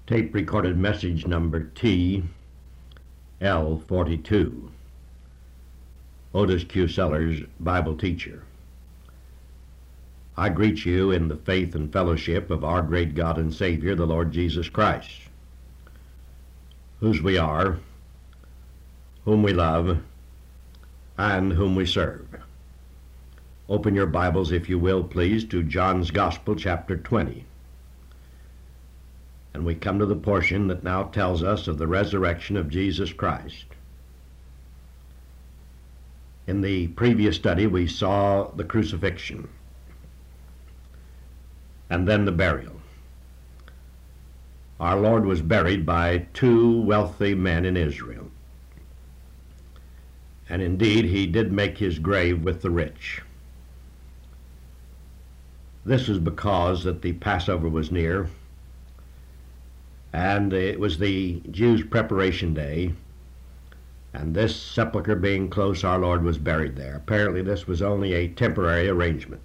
Tape recorded message number TL42. Otis Q. Sellers, Bible teacher. I greet you in the faith and fellowship of our great God and Savior, the Lord Jesus Christ, whose we are, whom we love, and whom we serve. Open your Bibles, if you will, please, to John's Gospel, chapter 20. And we come to the portion that now tells us of the resurrection of Jesus Christ. In the previous study, we saw the crucifixion and then the burial. Our Lord was buried by two wealthy men in Israel. And indeed, he did make his grave with the rich. This was because that the Passover was near, and it was the Jews' preparation day, and this sepulchre being close, our Lord was buried there. Apparently this was only a temporary arrangement.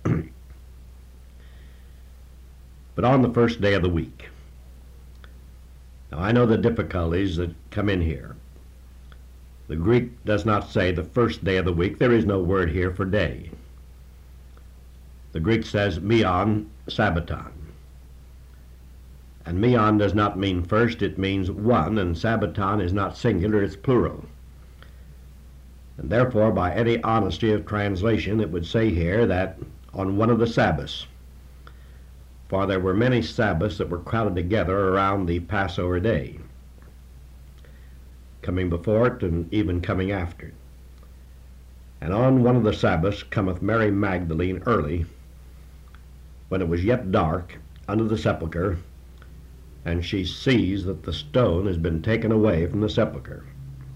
But on the first day of the week, now I know the difficulties that come in here. The Greek does not say the first day of the week. There is no word here for day. The Greek says mion sabbaton. And mion does not mean first, it means one, and sabbaton is not singular, it's plural. And therefore, by any honesty of translation, it would say here that on one of the Sabbaths, for there were many Sabbaths that were crowded together around the Passover day, coming before it and even coming after it. And on one of the Sabbaths cometh Mary Magdalene early, when it was yet dark, unto the sepulchre, and she sees that the stone has been taken away from the sepulchre.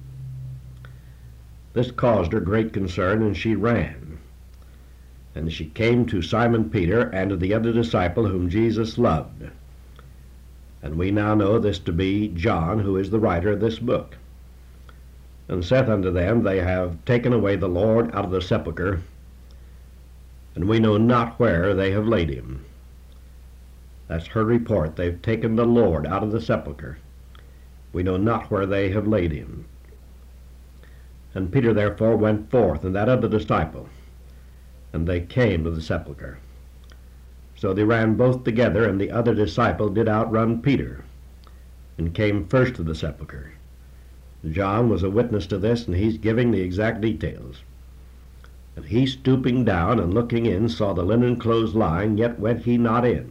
This caused her great concern, and she ran. And she came to Simon Peter and to the other disciple whom Jesus loved. And we now know this to be John, who is the writer of this book. And saith unto them, They have taken away the Lord out of the sepulchre, and we know not where they have laid him. That's her report. They've taken the Lord out of the sepulchre. We know not where they have laid him. And Peter therefore went forth, and that other disciple, and they came to the sepulchre. So they ran both together, and the other disciple did outrun Peter, and came first to the sepulchre. John was a witness to this, and he's giving the exact details. And he, stooping down and looking in, saw the linen clothes lying, yet went he not in.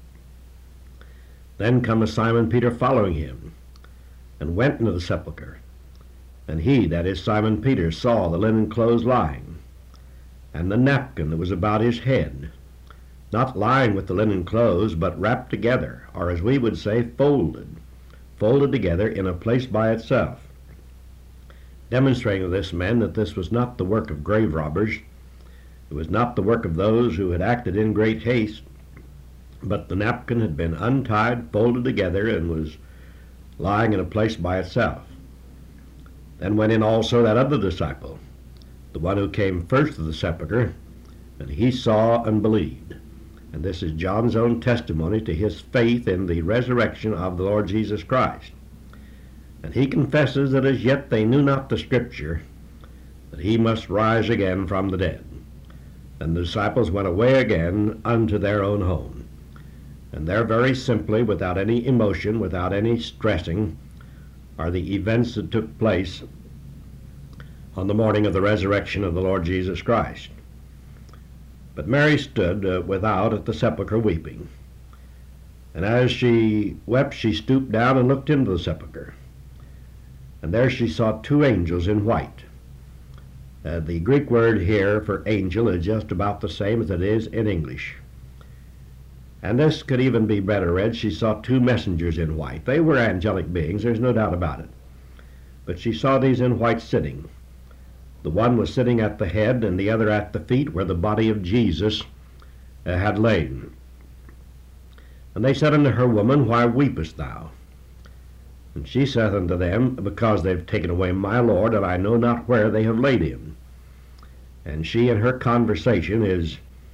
Then cometh Simon Peter following him, and went into the sepulchre. And he, that is Simon Peter, saw the linen clothes lying, and the napkin that was about his head, not lying with the linen clothes, but wrapped together, or as we would say, folded together in a place by itself, demonstrating to this man that this was not the work of grave robbers, it was not the work of those who had acted in great haste, but the napkin had been untied, folded together, and was lying in a place by itself. Then went in also that other disciple, the one who came first to the sepulchre, and he saw and believed. And this is John's own testimony to his faith in the resurrection of the Lord Jesus Christ. And he confesses that as yet they knew not the Scripture, that he must rise again from the dead. And the disciples went away again unto their own home. And there very simply, without any emotion, without any stressing, are the events that took place on the morning of the resurrection of the Lord Jesus Christ. But Mary stood without at the sepulchre weeping. And as she wept, she stooped down and looked into the sepulchre. And there she saw two angels in white. The Greek word here for angel is just about the same as it is in English. And this could even be better read, she saw two messengers in white. They were angelic beings, there's no doubt about it. But she saw these in white sitting. The one was sitting at the head, and the other at the feet, where the body of Jesus had lain. And they said unto her, Woman, why weepest thou? And she saith unto them, Because they've taken away my Lord, and I know not where they have laid him. And she in her conversation is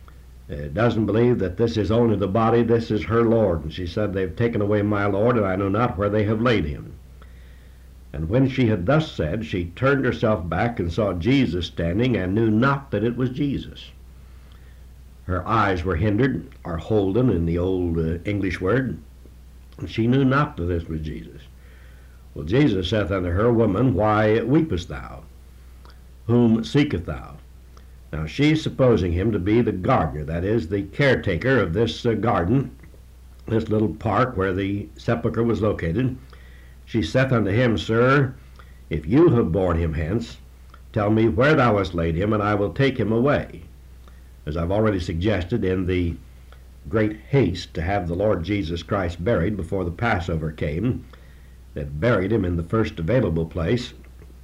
doesn't believe that this is only the body, this is her Lord. And she said, they've taken away my Lord, and I know not where they have laid him. And when she had thus said, she turned herself back and saw Jesus standing, and knew not that it was Jesus. Her eyes were hindered, or holden in the old English word, and she knew not that this was Jesus. Well, Jesus saith unto her, Woman, why weepest thou? Whom seekest thou? Now she's supposing him to be the gardener, that is, the caretaker of this garden, this little park where the sepulchre was located. She saith unto him, Sir, if you have borne him hence, tell me where thou hast laid him, and I will take him away. As I've already suggested, in the great haste to have the Lord Jesus Christ buried before the Passover came, that buried him in the first available place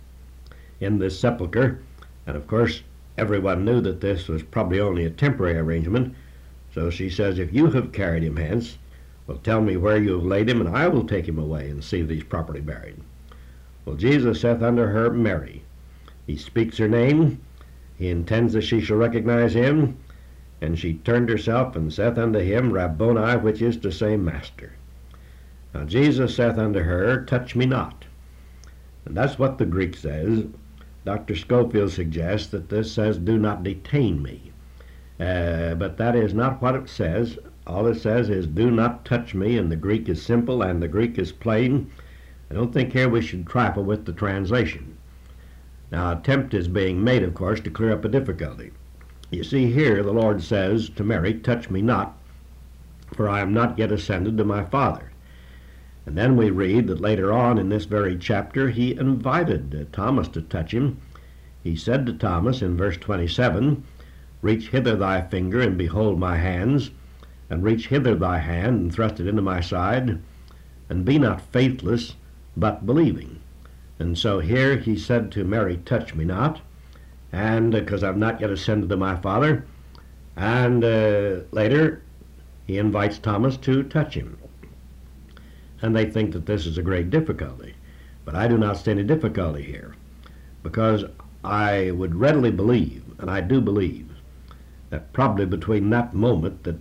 in this sepulchre. And of course, everyone knew that this was probably only a temporary arrangement. So she says, if you have carried him hence, well, tell me where you have laid him, and I will take him away and see that he's properly buried. Well, Jesus saith unto her, Mary. He speaks her name. He intends that she shall recognize him. And she turned herself and saith unto him, Rabboni, which is to say, Master. Now Jesus saith unto her, Touch me not. And that's what the Greek says. Dr. Scofield suggests that this says, Do not detain me. But that is not what it says. All it says is, do not touch me, and the Greek is simple and the Greek is plain. I don't think here we should trifle with the translation. Now, attempt is being made, of course, to clear up a difficulty. You see here, the Lord says to Mary, Touch me not, for I am not yet ascended to my Father. And then we read that later on in this very chapter, he invited Thomas to touch him. He said to Thomas in verse 27, Reach hither thy finger, and behold my hands, and reach hither thy hand, and thrust it into my side, and be not faithless, but believing. And so here he said to Mary, Touch me not, and because I've not yet ascended to my Father. And later he invites Thomas to touch him. And they think that this is a great difficulty. But I do not see any difficulty here, because I would readily believe, and I do believe, that probably between that moment that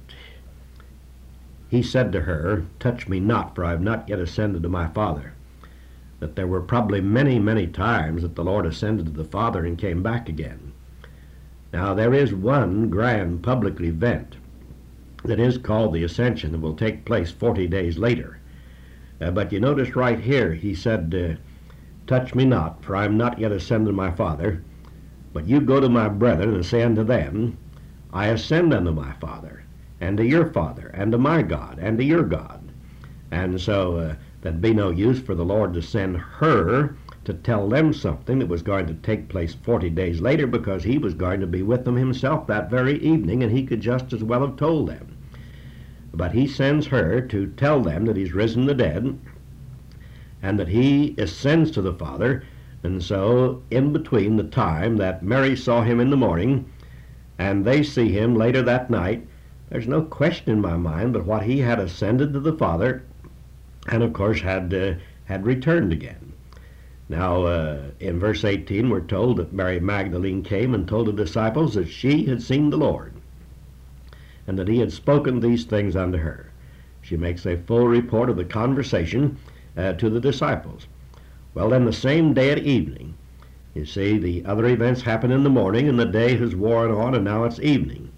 he said to her, Touch me not, for I have not yet ascended to my Father, that there were probably many, many times that the Lord ascended to the Father and came back again. Now, there is one grand public event that is called the Ascension that will take place 40 days later. But you notice right here, he said, Touch me not, for I am not yet ascended to my Father, but you go to my brethren and say unto them, I ascend unto my Father, and to your Father, and to my God, and to your God. And so that'd be no use for the Lord to send her to tell them something that was going to take place 40 days later, because he was going to be with them himself that very evening, and he could just as well have told them. But he sends her to tell them that he's risen from the dead, and that he ascends to the Father. And so in between the time that Mary saw him in the morning and they see him later that night, there's no question in my mind but what he had ascended to the Father, and of course had returned again. Now in verse 18 we're told that Mary Magdalene came and told the disciples that she had seen the Lord, and that he had spoken these things unto her. She makes a full report of the conversation to the disciples. Well, then the same day at evening, you see, the other events happen in the morning, and the day has worn on, and now it's evening.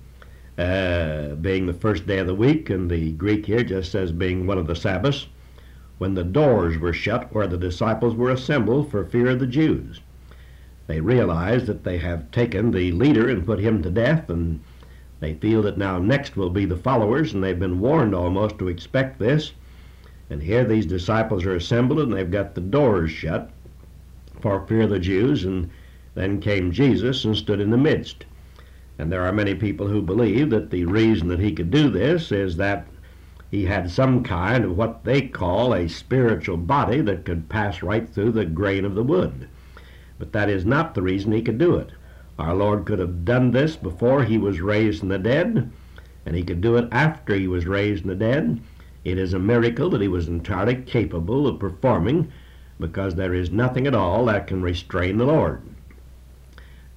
Being the first day of the week, and the Greek here just says being one of the Sabbaths, when the doors were shut where the disciples were assembled for fear of the Jews. They realize that they have taken the leader and put him to death, and they feel that now next will be the followers, and they've been warned almost to expect this. And here these disciples are assembled, and they've got the doors shut for fear of the Jews, and then came Jesus and stood in the midst. And there are many people who believe that the reason that he could do this is that he had some kind of what they call a spiritual body that could pass right through the grain of the wood. But that is not the reason he could do it. Our Lord could have done this before he was raised from the dead, and he could do it after he was raised from the dead. It is a miracle that he was entirely capable of performing, because there is nothing at all that can restrain the Lord.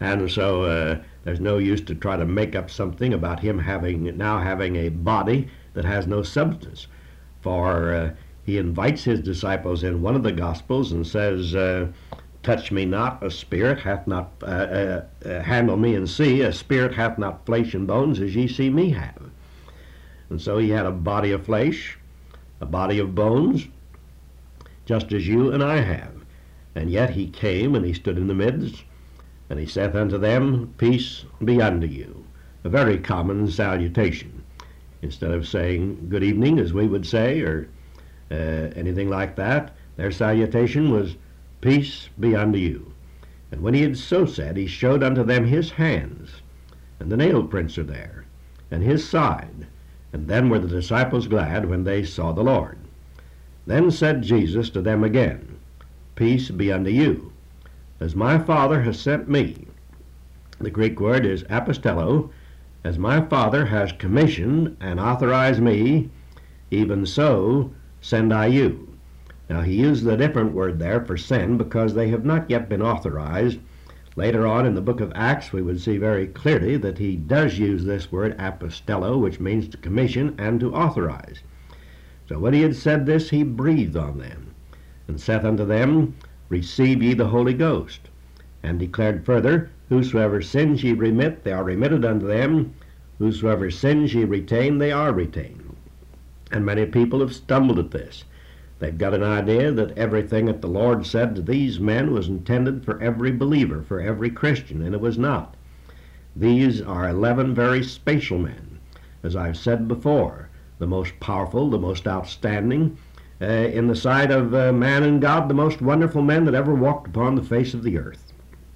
And so there's no use to try to make up something about him now having a body that has no substance. For he invites his disciples in one of the Gospels and says, touch me not, a spirit hath not, handle me and see, a spirit hath not flesh and bones as ye see me have. And so he had a body of flesh, a body of bones, just as you and I have. And yet he came and he stood in the midst, and he saith unto them, peace be unto you. A very common salutation. Instead of saying good evening, as we would say, or anything like that, their salutation was, peace be unto you. And when he had so said, he showed unto them his hands, and the nail prints are there, and his side. And then were the disciples glad when they saw the Lord. Then said Jesus to them again, peace be unto you. As my Father has sent me, the Greek word is apostello, as my Father has commissioned and authorized me, even so send I you. Now he used a different word there for send because they have not yet been authorized. Later on in the book of Acts we would see very clearly that he does use this word apostello, which means to commission and to authorize. So when he had said this, he breathed on them, and saith unto them, receive ye the Holy Ghost. And declared further, whosoever sins ye remit, they are remitted unto them. Whosoever sins ye retain, they are retained. And many people have stumbled at this. They've got an idea that everything that the Lord said to these men was intended for every believer, for every Christian, and it was not. These are 11 very special men, as I've said before, the most powerful, the most outstanding, in the sight of man and God, the most wonderful men that ever walked upon the face of the earth.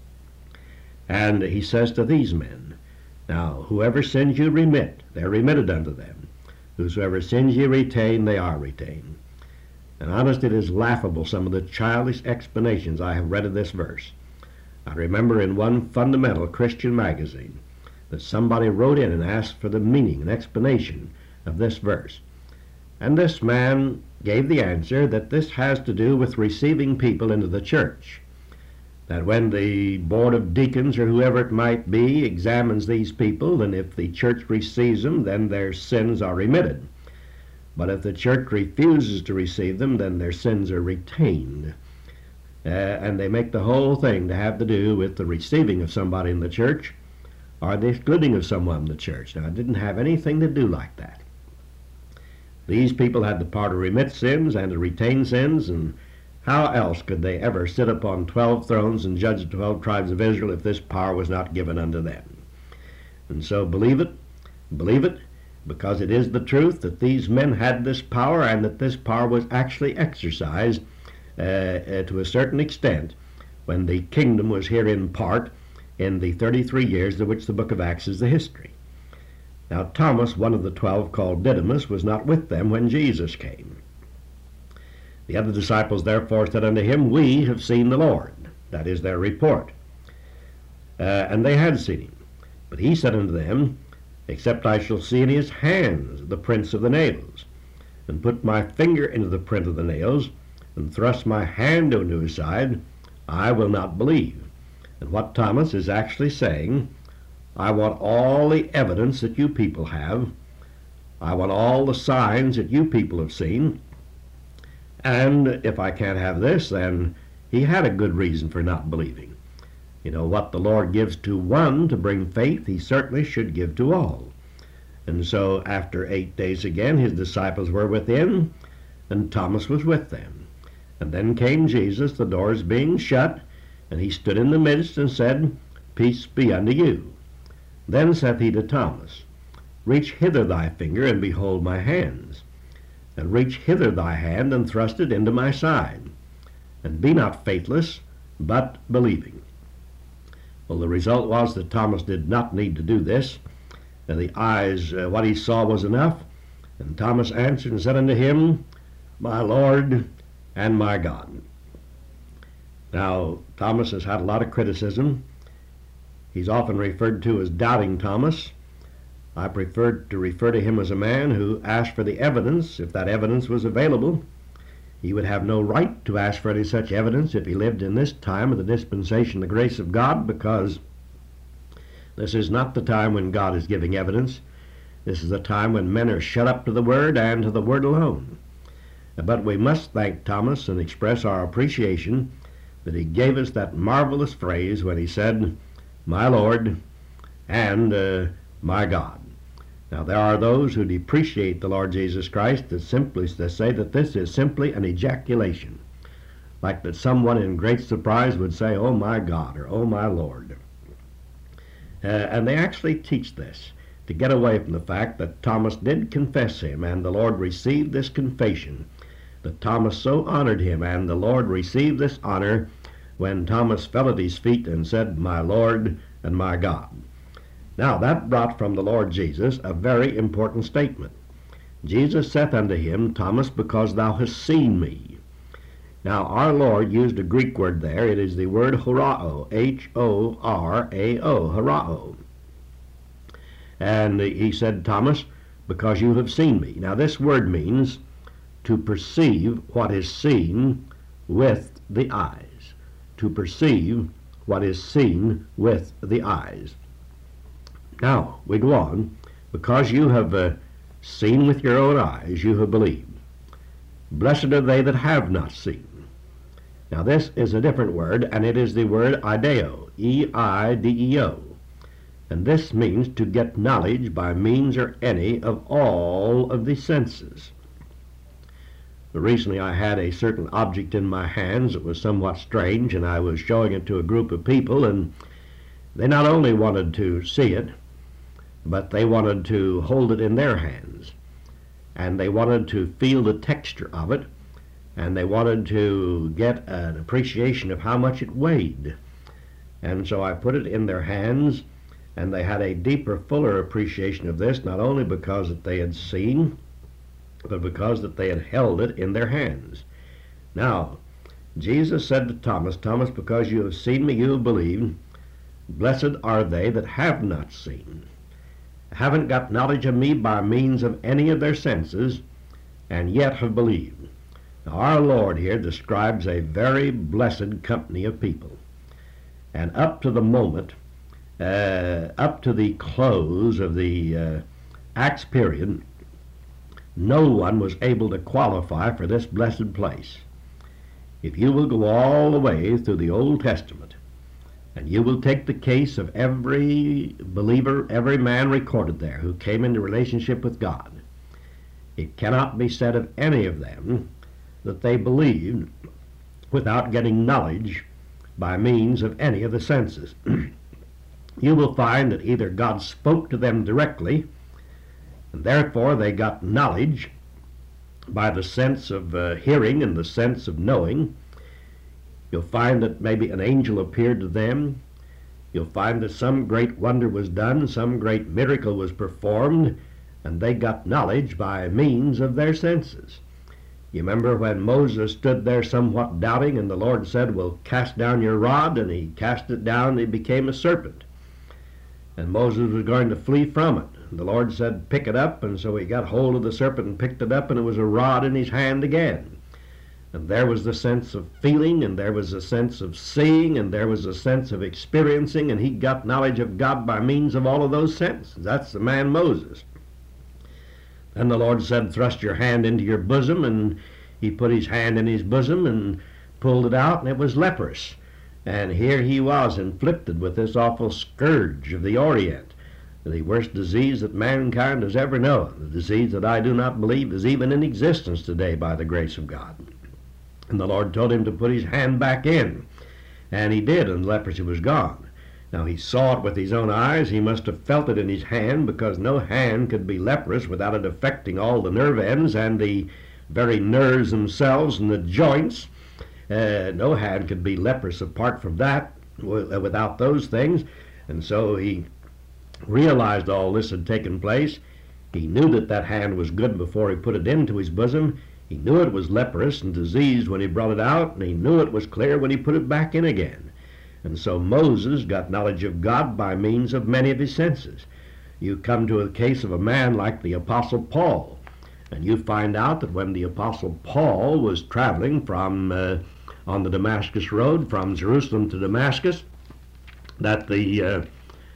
And he says to these men, now, whoever sins you remit, they're remitted unto them. Whosoever sins ye retain, they are retained. And honest, it is laughable, some of the childish explanations I have read of this verse. I remember in one fundamental Christian magazine that somebody wrote in and asked for the meaning and explanation of this verse. And this man gave the answer that this has to do with receiving people into the church. That when the board of deacons or whoever it might be examines these people, and if the church receives them, then their sins are remitted. But if the church refuses to receive them, then their sins are retained. And they make the whole thing to have to do with the receiving of somebody in the church or the excluding of someone in the church. Now, it didn't have anything to do like that. These people had the power to remit sins and to retain sins, and how else could they ever sit upon 12 thrones and judge the 12 tribes of Israel if this power was not given unto them? And so believe it, because it is the truth that these men had this power, and that this power was actually exercised to a certain extent when the kingdom was here in part in the 33 years of which the book of Acts is the history. Now Thomas, one of the 12 called Didymus, was not with them when Jesus came. The other disciples therefore said unto him, we have seen the Lord. That is their report. And they had seen him. But he said unto them, except I shall see in his hands the prints of the nails, and put my finger into the print of the nails, and thrust my hand into his side, I will not believe. And what Thomas is actually saying, I want all the evidence that you people have. I want all the signs that you people have seen. And if I can't have this, then he had a good reason for not believing. You know, what the Lord gives to one to bring faith, he certainly should give to all. And so after 8 days again, his disciples were within, and Thomas was with them. And then came Jesus, the doors being shut, and he stood in the midst and said, peace be unto you. Then saith he to Thomas, reach hither thy finger, and behold my hands. And reach hither thy hand, and thrust it into my side. And be not faithless, but believing. Well, the result was that Thomas did not need to do this. And the eyes, what he saw was enough. And Thomas answered and said unto him, my Lord and my God. Now, Thomas has had a lot of criticism. He's often referred to as Doubting Thomas. I preferred to refer to him as a man who asked for the evidence, if that evidence was available. He would have no right to ask for any such evidence if he lived in this time of the dispensation of the grace of God, because This is not the time when God is giving evidence. This is the time when men are shut up to the Word and to the Word alone. But we must thank Thomas and express our appreciation that he gave us that marvelous phrase when he said, "My Lord and my God." Now there are those who depreciate the Lord Jesus Christ that say that this is simply an ejaculation, like that someone in great surprise would say, "Oh my God," or "Oh my Lord." And they actually teach this to get away from the fact that Thomas did confess him, and the Lord received this confession, that Thomas so honored him, and the Lord received this honor when Thomas fell at his feet and said, "My Lord and my God." Now that brought from the Lord Jesus a very important statement. Jesus saith unto him, "Thomas, because thou hast seen me." Now our Lord used a Greek word there. It is the word horao, H-O-R-A-O, horao. And he said, "Thomas, because you have seen me." Now this word means to perceive what is seen with the eyes. To perceive what is seen with the eyes. Now, we go on. Because you have seen with your own eyes, you have believed. Blessed are they that have not seen. Now, this is a different word, and it is the word ideo, E-I-D-E-O. And this means to get knowledge by means or any of all of the senses. Recently I had a certain object in my hands that was somewhat strange, and I was showing it to a group of people, and they not only wanted to see it, but they wanted to hold it in their hands, and they wanted to feel the texture of it, and they wanted to get an appreciation of how much it weighed. And so I put it in their hands, and they had a deeper, fuller appreciation of this, not only because that they had seen, but because that they had held it in their hands. Now, Jesus said to Thomas, "Thomas, because you have seen me, you have believed. Blessed are they that have not seen, haven't got knowledge of me by means of any of their senses, and yet have believed." Now, our Lord here describes a very blessed company of people. And up to the moment, up to the close of the Acts period, no one was able to qualify for this blessed place. If you will go all the way through the Old Testament, and you will take the case of every believer, every man recorded there who came into relationship with God, it cannot be said of any of them that they believed without getting knowledge by means of any of the senses. You will find that either God spoke to them directly, and therefore they got knowledge by the sense of hearing and the sense of knowing. You'll find that maybe an angel appeared to them. You'll find that some great wonder was done, some great miracle was performed, and they got knowledge by means of their senses. You remember when Moses stood there somewhat doubting, and the Lord said, "Well, cast down your rod," and he cast it down, and it became a serpent. And Moses was going to flee from it. The Lord said, "Pick it up," and so he got hold of the serpent and picked it up, and it was a rod in his hand again. And there was the sense of feeling, and there was a sense of seeing, and there was a sense of experiencing, and he got knowledge of God by means of all of those senses. That's the man Moses. Then the Lord said, "Thrust your hand into your bosom," and he put his hand in his bosom and pulled it out, and it was leprous. And here he was inflicted with this awful scourge of the Orient, the worst disease that mankind has ever known, the disease that I do not believe is even in existence today by the grace of God. And the Lord told him to put his hand back in, and he did, and the leprosy was gone. Now he saw it with his own eyes. He must have felt it in his hand, because no hand could be leprous without it affecting all the nerve ends and the very nerves themselves and the joints. No hand could be leprous apart from that, without those things. And so he realized all this had taken place. He knew that that hand was good before he put it into his bosom. He knew it was leprous and diseased when he brought it out, and he knew it was clear when he put it back in again. And so Moses got knowledge of God by means of many of his senses. You come to a case of a man like the Apostle Paul, and you find out that when the Apostle Paul was traveling from on the Damascus Road from Jerusalem to Damascus, that the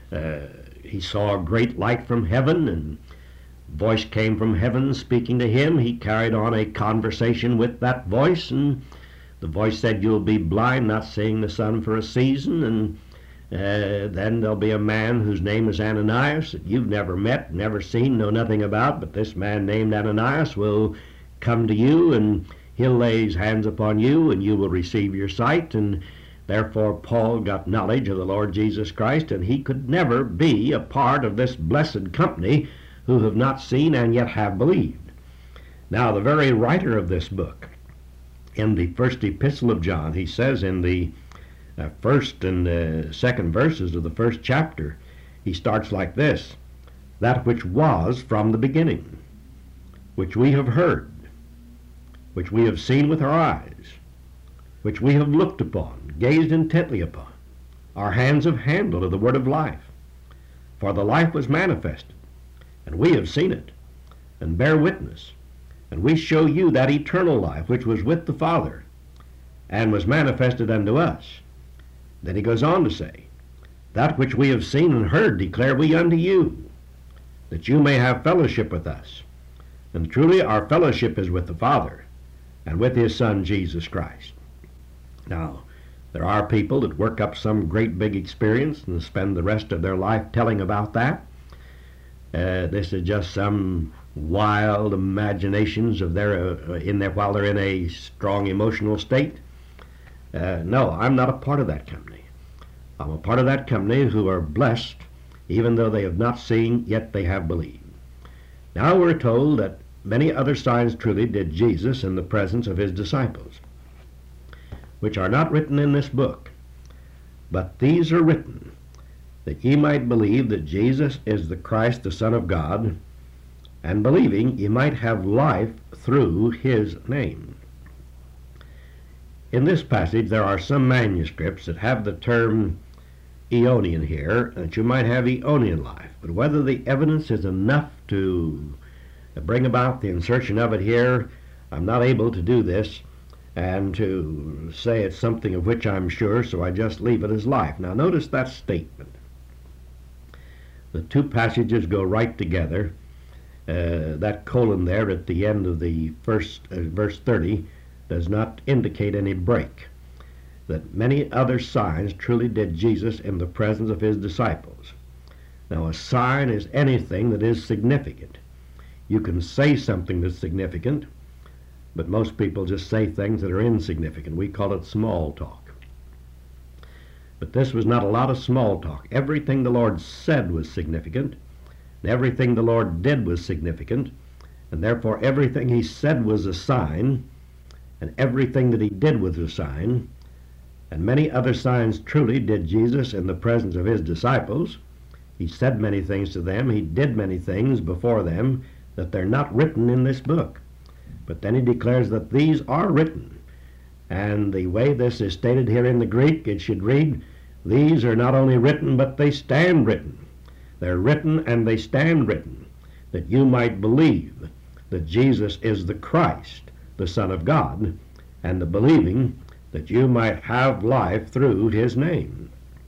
He saw a great light from heaven, and a voice came from heaven speaking to him. He carried on a conversation with that voice, and the voice said, "You'll be blind, not seeing the sun for a season, and then there'll be a man whose name is Ananias that you've never met, never seen, know nothing about, but this man named Ananias will come to you, and he'll lay his hands upon you, and you will receive your sight." And therefore Paul got knowledge of the Lord Jesus Christ, and he could never be a part of this blessed company who have not seen and yet have believed. Now, the very writer of this book, in the first epistle of John, he says in the first and second verses of the first chapter, he starts like this: "That which was from the beginning, which we have heard, which we have seen with our eyes, which we have looked upon, gazed intently upon, our hands have handled of the word of life. For the life was manifested, and we have seen it, and bear witness, and we show you that eternal life which was with the Father, and was manifested unto us." Then he goes on to say, "That which we have seen and heard declare we unto you, that you may have fellowship with us. And truly our fellowship is with the Father, and with his Son Jesus Christ." Now, there are people that work up some great big experience and spend the rest of their life telling about that. This is just some wild imaginations of while they're in a strong emotional state. No, I'm not a part of that company. I'm a part of that company who are blessed, even though they have not seen, yet they have believed. Now we're told that many other signs truly did Jesus in the presence of his disciples, which are not written in this book. But these are written, that ye might believe that Jesus is the Christ, the Son of God, and believing ye might have life through his name. In this passage there are some manuscripts that have the term Eonian here, that you might have Eonian life. But whether the evidence is enough to bring about the insertion of it here, I'm not able to do this and to say it's something of which I'm sure, so I just leave it as life. Now notice that statement. The two passages go right together. That colon there at the end of the first verse 30 does not indicate any break. That many other signs truly did Jesus in the presence of his disciples. Now, a sign is anything that is significant. You can say something that's significant, but most people just say things that are insignificant. We call it small talk. But this was not a lot of small talk. Everything the Lord said was significant, and everything the Lord did was significant, and therefore everything he said was a sign, and everything that he did was a sign. And many other signs truly did Jesus in the presence of his disciples. He said many things to them. He did many things before them that they're not written in this book. But then he declares that these are written. And the way this is stated here in the Greek, it should read, "These are not only written, but they stand written." They're written and they stand written, that you might believe that Jesus is the Christ, the Son of God, and the believing that you might have life through his name.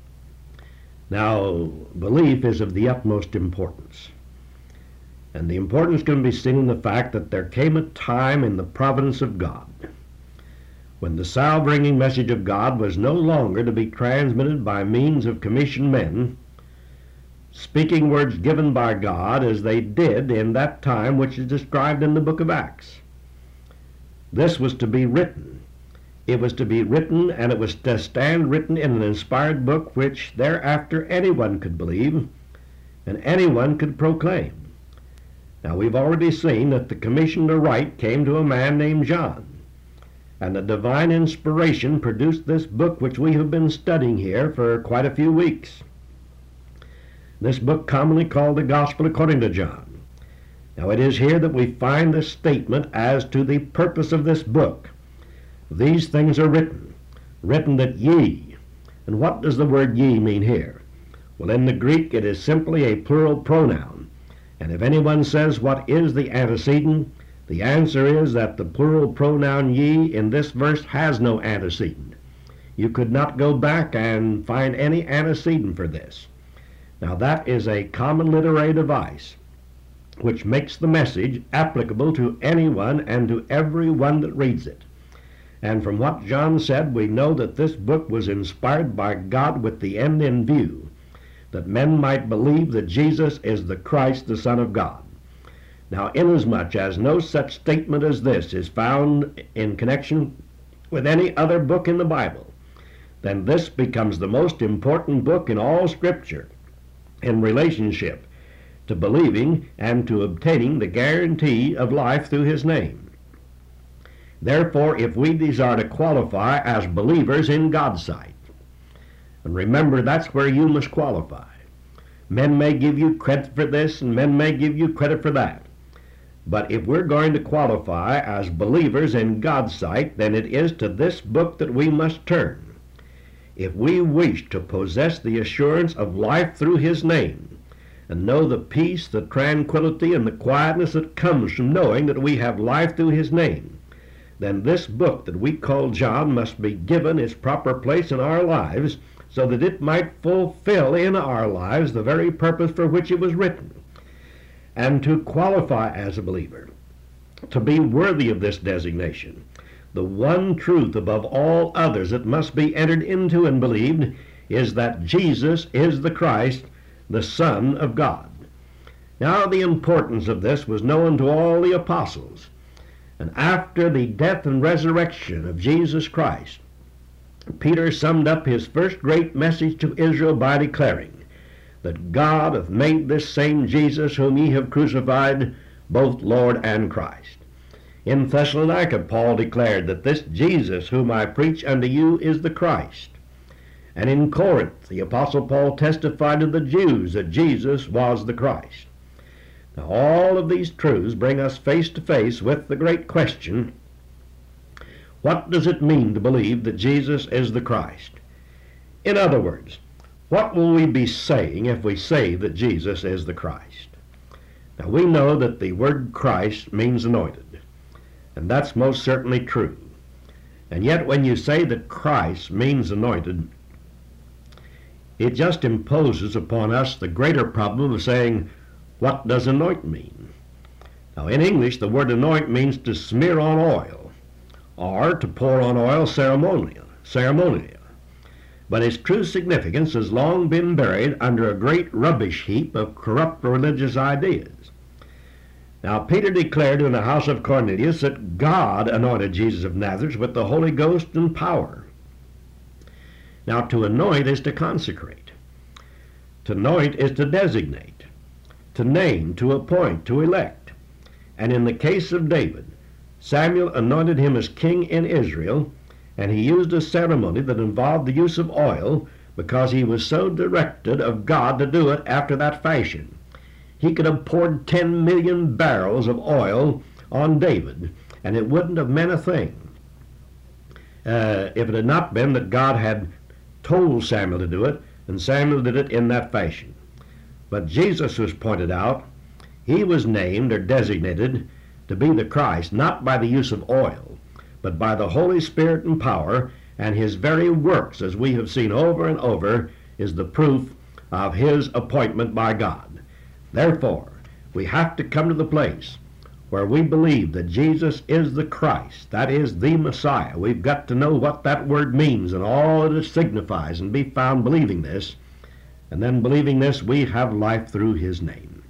Now, belief is of the utmost importance. And the importance can be seen in the fact that there came a time in the providence of God when the salve-bringing message of God was no longer to be transmitted by means of commissioned men, speaking words given by God as they did in that time which is described in the book of Acts. This was to be written. It was to be written, and it was to stand written in an inspired book which thereafter anyone could believe and anyone could proclaim. Now, we've already seen that the commission to write came to a man named John, and the divine inspiration produced this book which we have been studying here for quite a few weeks. This book commonly called the Gospel according to John. Now, it is here that we find the statement as to the purpose of this book. These things are written, written that ye. And what does the word ye mean here? Well, in the Greek it is simply a plural pronoun. And if anyone says what is the antecedent, the answer is that the plural pronoun ye in this verse has no antecedent. You could not go back and find any antecedent for this. Now that is a common literary device which makes the message applicable to anyone and to everyone that reads it. And from what John said, we know that this book was inspired by God with the end in view, that men might believe that Jesus is the Christ, the Son of God. Now, inasmuch as no such statement as this is found in connection with any other book in the Bible, then this becomes the most important book in all Scripture in relationship to believing and to obtaining the guarantee of life through his name. Therefore, if we desire to qualify as believers in God's sight, and remember, that's where you must qualify. Men may give you credit for this, and men may give you credit for that. But if we're going to qualify as believers in God's sight, then it is to this book that we must turn. If we wish to possess the assurance of life through his name, and know the peace, the tranquility, and the quietness that comes from knowing that we have life through his name, then this book that we call John must be given its proper place in our lives, so that it might fulfill in our lives the very purpose for which it was written. And to qualify as a believer, to be worthy of this designation, the one truth above all others that must be entered into and believed is that Jesus is the Christ, the Son of God. Now the importance of this was known to all the apostles. And after the death and resurrection of Jesus Christ, Peter summed up his first great message to Israel by declaring that God hath made this same Jesus whom ye have crucified both Lord and Christ. In Thessalonica, Paul declared that this Jesus whom I preach unto you is the Christ. And in Corinth, the Apostle Paul testified to the Jews that Jesus was the Christ. Now, all of these truths bring us face to face with the great question, what does it mean to believe that Jesus is the Christ? In other words, what will we be saying if we say that Jesus is the Christ? Now, we know that the word Christ means anointed, and that's most certainly true. And yet, when you say that Christ means anointed, it just imposes upon us the greater problem of saying, what does anoint mean? Now, in English, the word anoint means to smear on oil, or to pour on oil ceremonially. But its true significance has long been buried under a great rubbish heap of corrupt religious ideas. Now, Peter declared in the house of Cornelius that God anointed Jesus of Nazareth with the Holy Ghost and power. Now, to anoint is to consecrate. To anoint is to designate, to name, to appoint, to elect. And in the case of David, Samuel anointed him as king in Israel, and he used a ceremony that involved the use of oil because he was so directed of God to do it after that fashion. He could have poured 10 million barrels of oil on David, and it wouldn't have meant a thing if it had not been that God had told Samuel to do it, and Samuel did it in that fashion. But Jesus was pointed out. He was named or designated to be the Christ, not by the use of oil, but by the Holy Spirit and power, and his very works, as we have seen over and over, is the proof of his appointment by God. Therefore, we have to come to the place where we believe that Jesus is the Christ, that is the Messiah. We've got to know what that word means and all that it signifies and be found believing this. And then believing this, we have life through his name.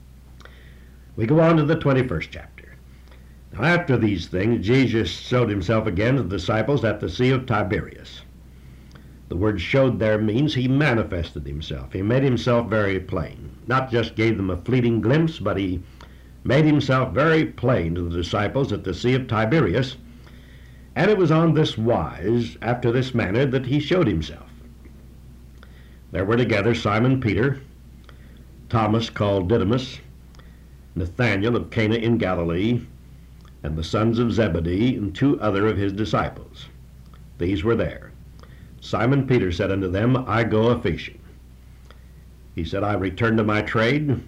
We go on to the 21st chapter. Now, after these things, Jesus showed himself again to the disciples at the Sea of Tiberias. The word showed there means he manifested himself. He made himself very plain. Not just gave them a fleeting glimpse, but he made himself very plain to the disciples at the Sea of Tiberias. And it was on this wise, after this manner, that he showed himself. There were together Simon Peter, Thomas called Didymus, Nathanael of Cana in Galilee, and the sons of Zebedee, and 2 other of his disciples. These were there. Simon Peter said unto them, I go a-fishing. He said, I return to my trade.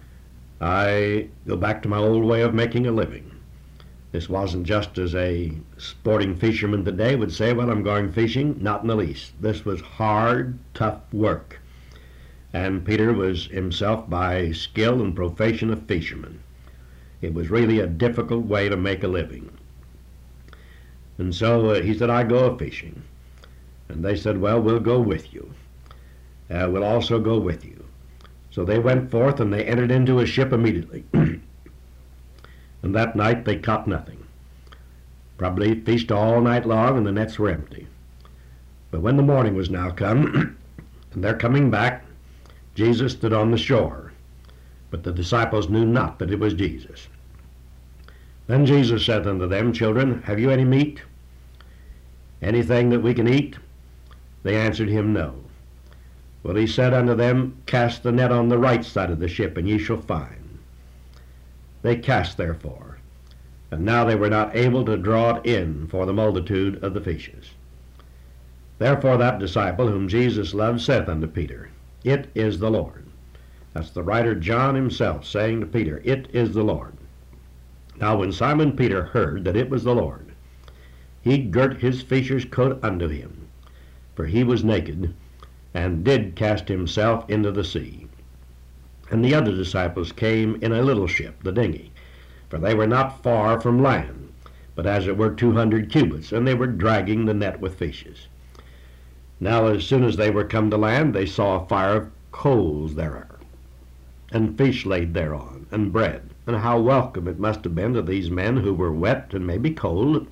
I go back to my old way of making a living. This wasn't just as a sporting fisherman today would say, well, I'm going fishing. Not in the least. This was hard, tough work. and Peter was himself by skill and profession a fisherman. It was really a difficult way to make a living. And so he said, I go a-fishing. And they said, well, we'll go with you. We'll also go with you. So they went forth, and they entered into a ship immediately. And that night they caught nothing. Probably fished all night long, and the nets were empty. But when the morning was now come, and they're coming back, Jesus stood on the shore. But the disciples knew not that it was Jesus. Then Jesus said unto them, Children, have you any meat? Anything that we can eat? They answered him, No. Well, he said unto them, Cast the net on the right side of the ship, and ye shall find. They cast therefore, and now they were not able to draw it in for the multitude of the fishes. Therefore that disciple whom Jesus loved saith unto Peter, It is the Lord. That's the writer John himself saying to Peter, It is the Lord. Now when Simon Peter heard that it was the Lord, he girt his fisher's coat unto him, for he was naked, and did cast himself into the sea. And the other disciples came in a little ship, the dinghy, for they were not far from land, but as it were 200 cubits, and they were dragging the net with fishes. Now as soon as they were come to land, they saw a fire of coals there, and fish laid thereon, and bread. And how welcome it must have been to these men who were wet and maybe cold,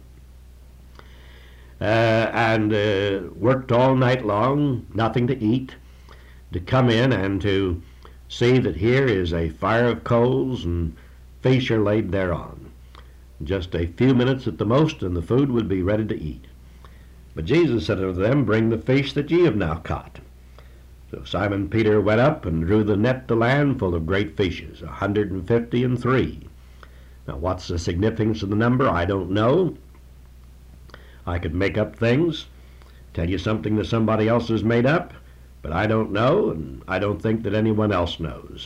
and worked all night long, nothing to eat, to come in and to see that here is a fire of coals and fish are laid thereon. Just a few minutes at the most, and the food would be ready to eat. But Jesus said unto them, Bring the fish that ye have now caught. So Simon Peter went up and drew the net to land full of great fishes, 153. Now what's the significance of the number? I don't know. I could make up things, tell you something that somebody else has made up, but I don't know, and I don't think that anyone else knows.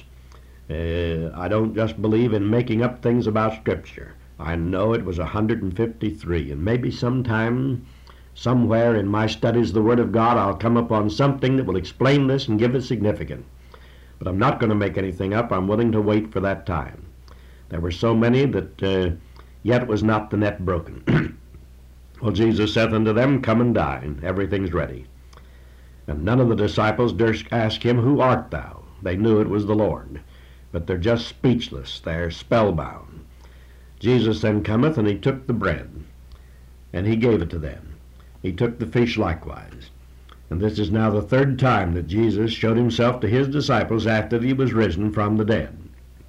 I don't just believe in making up things about Scripture. I know it was 153, and maybe sometime, somewhere in my studies of the Word of God, I'll come upon something that will explain this and give it significance. But I'm not going to make anything up. I'm willing to wait for that time. There were so many that yet was not the net broken. Well, Jesus saith unto them, Come and dine. Everything's ready. And none of the disciples durst ask him, Who art thou? They knew it was the Lord. But they're just speechless. They're spellbound. Jesus then cometh, and he took the bread, and he gave it to them. He took the fish likewise. And this is now the third time that Jesus showed himself to his disciples after he was risen from the dead.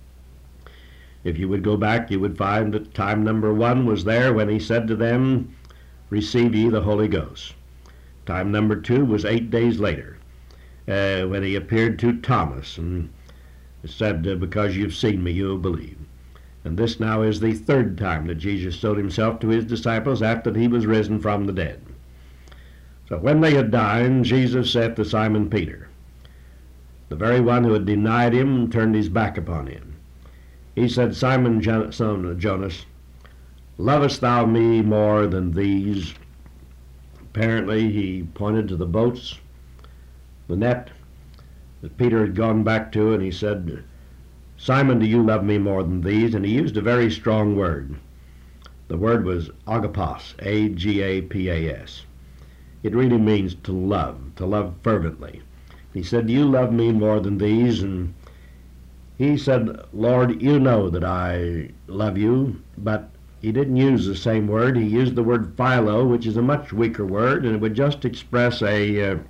If you would go back, you would find that time number 1 was there when he said to them, Receive ye the Holy Ghost. Time number 2 was 8 days later, when he appeared to Thomas and said, Because you've seen me, you'll believe. And this now is the third time that Jesus showed himself to his disciples after he was risen from the dead. So when they had dined, Jesus saith to Simon Peter, the very one who had denied him, turned his back upon him. He said, Simon, son of Jonas, lovest thou me more than these? Apparently he pointed to the boats, the net that Peter had gone back to, and he said, Simon, do you love me more than these? And he used a very strong word. The word was agapos, A-G-A-P-A-S. It really means to love fervently. He said, do you love me more than these? And he said, Lord, you know that I love you, but he didn't use the same word. He used the word philo, which is a much weaker word, and it would just express a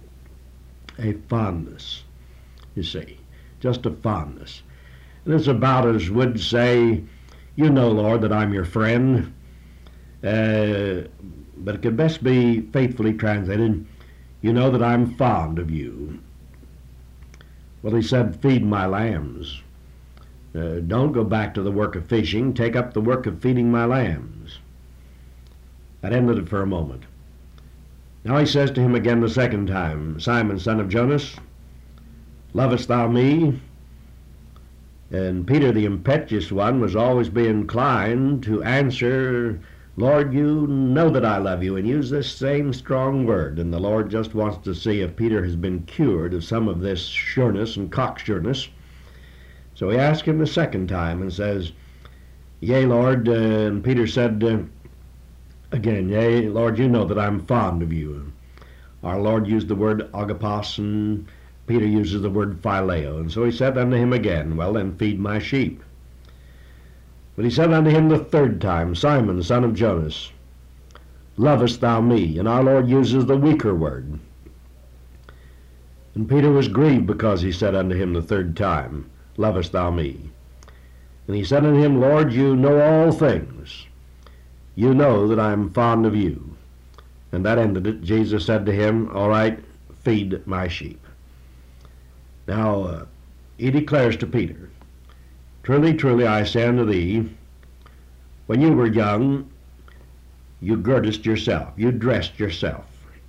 fondness, you see, just a fondness. And it's about as would say, you know, Lord, that I'm your friend, but it could best be faithfully translated, you know that I'm fond of you. Well, he said, feed my lambs. Don't go back to the work of fishing. Take up the work of feeding my lambs. That ended it for a moment. Now he says to him again the second time, Simon, son of Jonas, lovest thou me? And Peter, the impetuous one, was always be inclined to answer Lord, you know that I love you, and use this same strong word. And the Lord just wants to see if Peter has been cured of some of this sureness and cocksureness. So he asked him the second time and says, Yea, Lord. And Peter said again, Yea, Lord, you know that I'm fond of you. Our Lord used the word agapos, and Peter uses the word phileo. And so he said unto him again, Well, then feed my sheep. But he said unto him the third time, Simon, son of Jonas, lovest thou me? And our Lord uses the weaker word. And Peter was grieved because he said unto him the third time, Lovest thou me? And he said unto him, Lord, you know all things. You know that I am fond of you. And that ended it. Jesus said to him, All right, feed my sheep. Now, he declares to Peter, Truly, truly, I say unto thee, when you were young, you girdest yourself, you dressed yourself,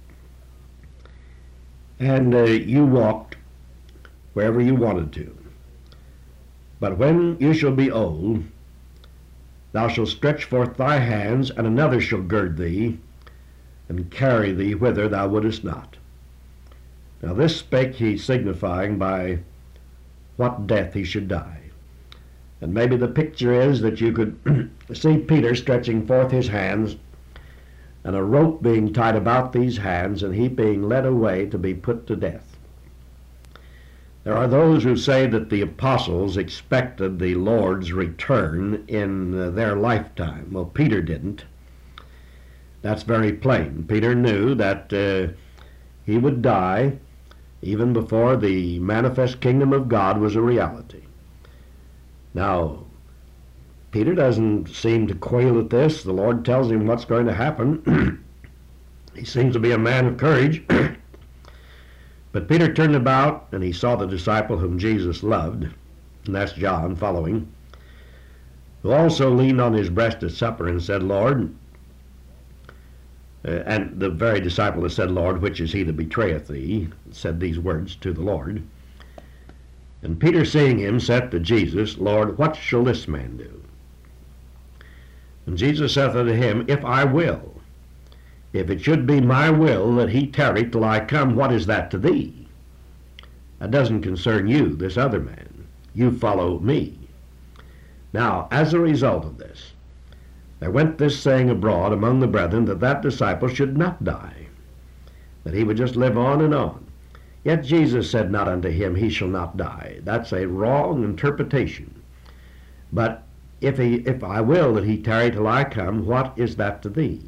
and you walked wherever you wanted to. But when you shall be old, thou shalt stretch forth thy hands, and another shall gird thee, and carry thee whither thou wouldest not. Now this spake he, signifying by what death he should die. And maybe the picture is that you could see Peter stretching forth his hands, and a rope being tied about these hands, and he being led away to be put to death. There are those who say that the apostles expected the Lord's return in their lifetime. Well, Peter didn't. That's very plain. Peter knew that he would die even before the manifest kingdom of God was a reality. Now, Peter doesn't seem to quail at this. The Lord tells him what's going to happen. He seems to be a man of courage. But Peter turned about, and he saw the disciple whom Jesus loved, and that's John following, who also leaned on his breast at supper and said, Lord, and the very disciple that said, Lord, which is he that betrayeth thee, said these words to the Lord. And Peter, seeing him, said to Jesus, Lord, what shall this man do? And Jesus saith unto him, If I will, if it should be my will that he tarry till I come, what is that to thee? That doesn't concern you, this other man. You follow me. Now, as a result of this, there went this saying abroad among the brethren that that disciple should not die, that he would just live on and on. Yet Jesus said not unto him, He shall not die. That's a wrong interpretation. But if I will that he tarry till I come, what is that to thee?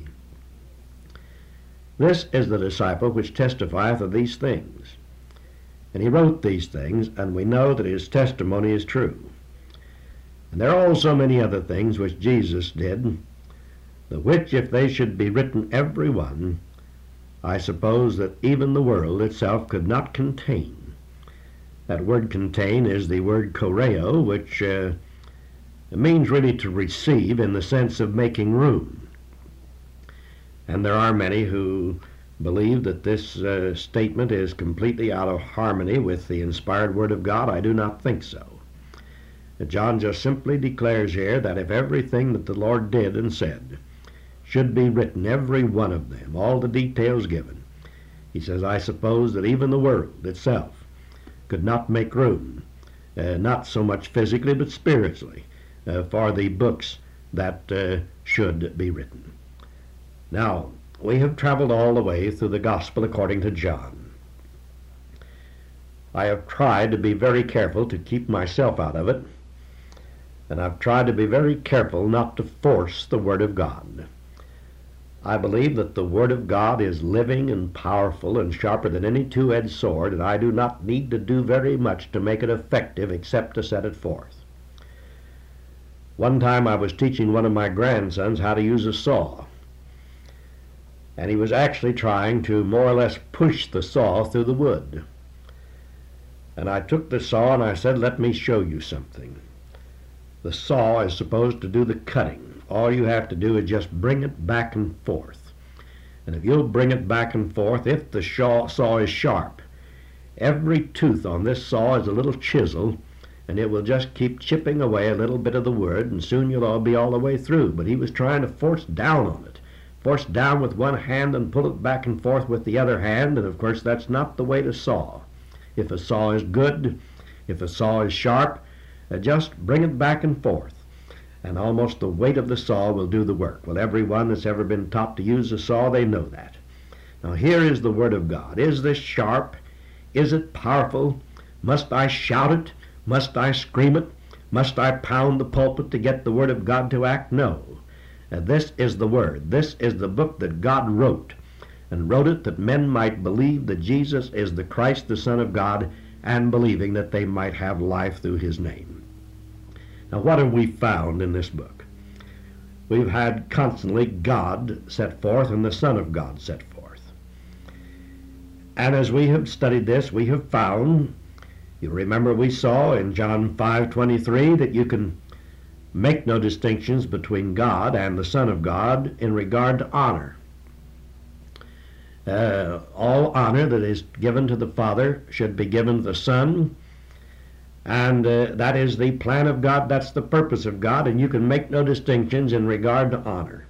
This is the disciple which testifieth of these things. And he wrote these things, and we know that his testimony is true. And there are also many other things which Jesus did, the which if they should be written every one, I suppose that even the world itself could not contain. That word contain is the word choreo, which means really to receive in the sense of making room. And there are many who believe that this statement is completely out of harmony with the inspired Word of God. I do not think so. John just simply declares here that if everything that the Lord did and said should be written, every one of them, all the details given, he says, I suppose that even the world itself could not make room, not so much physically but spiritually, for the books that should be written. Now, we have traveled all the way through the Gospel according to John. I have tried to be very careful to keep myself out of it, and I've tried to be very careful not to force the Word of God. I believe that the Word of God is living and powerful and sharper than any two-edged sword, and I do not need to do very much to make it effective except to set it forth. One time I was teaching one of my grandsons how to use a saw, and he was actually trying to more or less push the saw through the wood. And I took the saw and I said, let me show you something. The saw is supposed to do the cutting. All you have to do is just bring it back and forth. And if you'll bring it back and forth, if the saw is sharp, every tooth on this saw is a little chisel, and it will just keep chipping away a little bit of the wood, and soon you'll all be all the way through. But he was trying to force down on it. Force down with one hand and pull it back and forth with the other hand, and of course that's not the way to saw. If a saw is good, if a saw is sharp, just bring it back and forth, and almost the weight of the saw will do the work. Well, everyone that's ever been taught to use a saw, they know that. Now here is the Word of God. Is this sharp? Is it powerful? Must I shout it? Must I scream it? Must I pound the pulpit to get the Word of God to act? No. This is the Word. This is the book that God wrote, and wrote it that men might believe that Jesus is the Christ, the Son of God, and believing that they might have life through his name. Now, what have we found in this book? We've had constantly God set forth and the Son of God set forth. And as we have studied this, we have found, you remember we saw in John 5:23 that you can make no distinctions between God and the Son of God in regard to honor. All honor that is given to the Father should be given to the Son, and that is the plan of God, that's the purpose of God, and you can make no distinctions in regard to honor.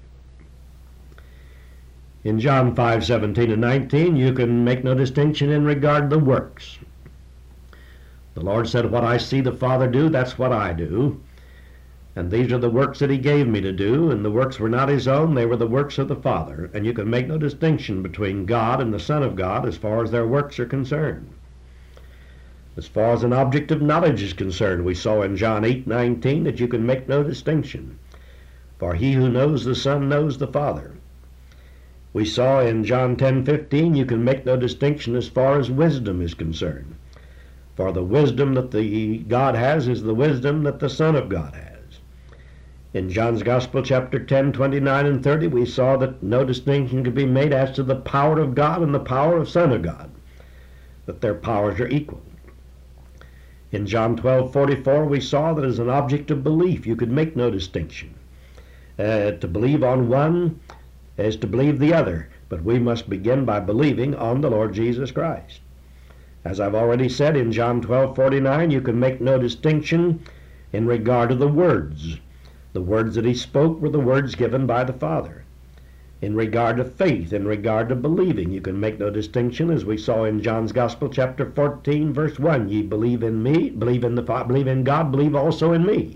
In John 5:17 and 19, you can make no distinction in regard to works. The Lord said, what I see the Father do, that's what I do. And these are the works that he gave me to do, and the works were not his own, they were the works of the Father. And you can make no distinction between God and the Son of God as far as their works are concerned. As far as an object of knowledge is concerned, we saw in John 8:19 that you can make no distinction. For he who knows the Son knows the Father. We saw in John 10:15 you can make no distinction as far as wisdom is concerned. For the wisdom that the God has is the wisdom that the Son of God has. In John's Gospel, chapter 10, 29 and 30, we saw that no distinction could be made as to the power of God and the power of Son of God, that their powers are equal. In John 12:44, we saw that as an object of belief, you could make no distinction. To believe on one is to believe the other, but we must begin by believing on the Lord Jesus Christ. As I've already said, in John 12:49, you can make no distinction in regard to the words. The words that he spoke were the words given by the Father. In regard to faith, in regard to believing, you can make no distinction, as we saw in John's Gospel, chapter 14, verse 1. Ye believe in me, believe in God, believe also in me.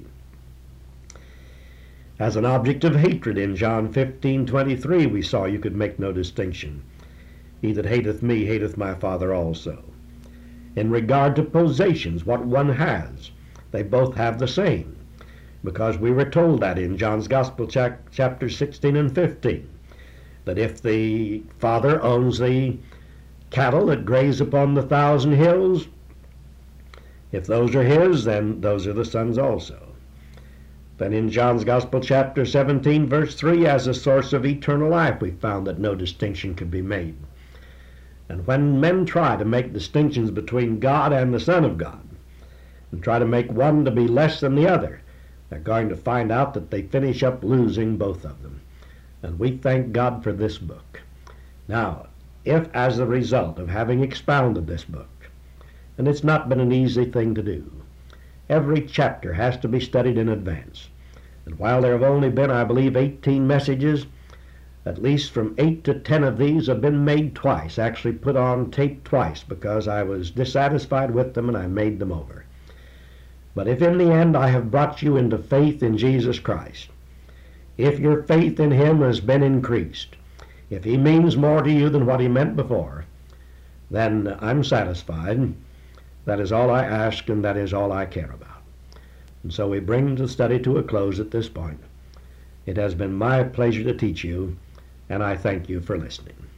As an object of hatred, in John 15:23, we saw you could make no distinction. He that hateth me hateth my Father also. In regard to possessions, what one has, they both have the same, because we were told that in John's Gospel, chapter 16 and 15, that if the Father owns the cattle that graze upon the 1,000 hills, if those are his, then those are the Son's also. Then in John's Gospel, chapter 17, verse 3, as a source of eternal life, we found that no distinction could be made. And when men try to make distinctions between God and the Son of God, and try to make one to be less than the other, they're going to find out that they finish up losing both of them. And we thank God for this book. Now, if as a result of having expounded this book, and it's not been an easy thing to do, every chapter has to be studied in advance. And while there have only been, I believe, 18 messages, at least from 8 to 10 of these have been made twice, actually put on tape twice, because I was dissatisfied with them and I made them over. But if in the end I have brought you into faith in Jesus Christ, if your faith in him has been increased, if he means more to you than what he meant before, then I'm satisfied. That is all I ask, and that is all I care about. And so we bring the study to a close at this point. It has been my pleasure to teach you, and I thank you for listening.